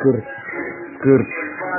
Скырт.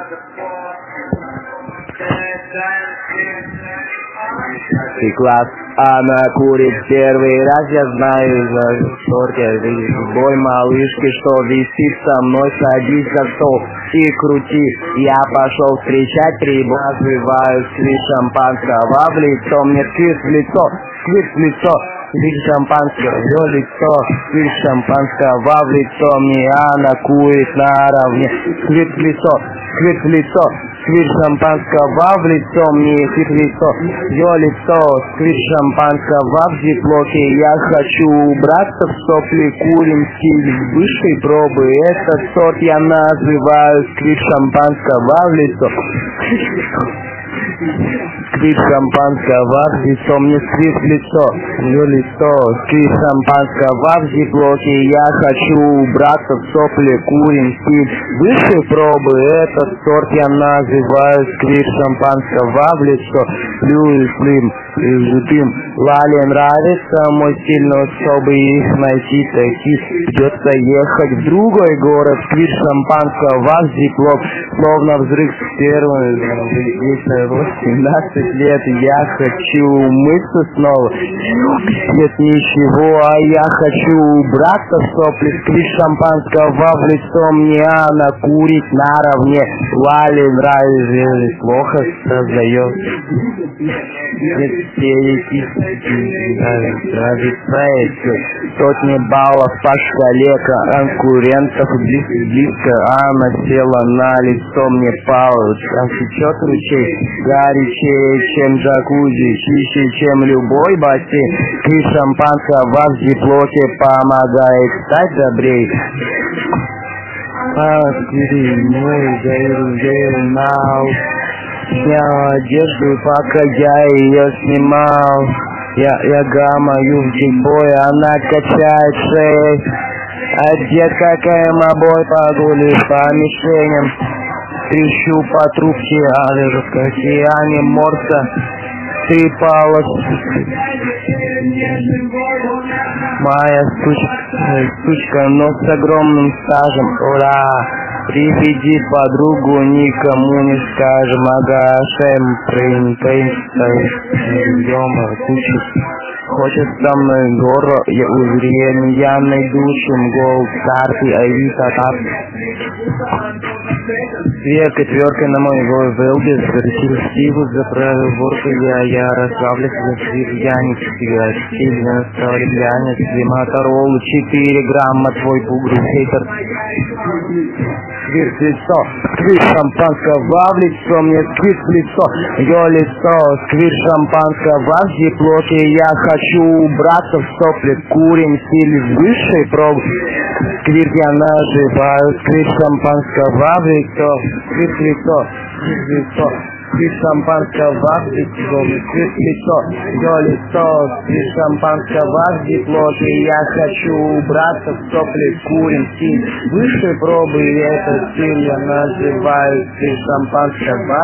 Ты класс, она курит первый раз, я знаю, за шторки, бой малышки, что висит со мной, садись за стол и крути. Я пошел встречать прибор, называю сквиз шампанского в лицо, мне сквиз в лицо, сквиз шампанского в лицо, сквиз шампанского в лицо, мне она курит наравне, сквиз в лицо, сквиз шампанского в лицо, мне их лицо, ее лицо, сквиз шампанского в зиплоке. Я хочу убраться в сопли, курим стиль высшей пробы. Этот сорт я называю сквиз шампанского в лицо. Сквиз шампанского в лицо, мне сквиз в лицо, ее лицо, сквиз шампанского в зиплоке. Я хочу убраться в сопли, курим стиль высшей пробы. Этот сорт я называю сквиз шампанского в лицо. Плюс слим, дым. Лале нравится мой стиль, но чтобы их найти таких, придется ехать в другой город. Сквиз шампанского в зиплок, словно взрыв первый. 18 лет, я хочу умыться снова. Нет ничего, а я хочу убраться в сопли. Сквиз шампанского в лицо, мне она курит наравне. Лали нравится, плохо создает. Сотни баллов по шкале конкурентов близко, она села на лицо, мне пала. Там течет ручей, горячее, чем джакузи, чище, чем любой бассейн. Сквиз шампанского в зиплоке помогает стать добрей. Снял одежду, пока я ее снимал. Я гамаю в джипбой, она качает шею. Одет как эмо-бой, погули по мишеням. Трещу по трубке, в океане морса. Трепалась моя сучка, но с огромным стажем. Ура! Приведи подругу, никому не скажем. Агашем, прыгнем, кучу. Хочет со мной гору, я найду гол, карты, авито, две четверки на мой велбис, решил Стиву, заправил горку, я расслаблюсь, я не стигаю, сильно настроили глянец, Моторолу, 4 грамма, твой бугру, хейтер. Сквиз в лицо, сквиз шампанского в лицо, мне сквиз в лицо, ее лицо, сквиз шампанского в зиплоке. Я хочу убраться в сопли, курим стиль высшей пробы. Сквиз я наживаю, сквиз шампанского в лицо, сквиз в лицо, сквиз в лицо. Сквиз шампанского в лицо, сквиз лицо, ее лицо, сквиз шампанского в зиплоке. Я хочу убраться в сопли, курим стиль высшей пробы. Этот стиль я называю сквиз шампанского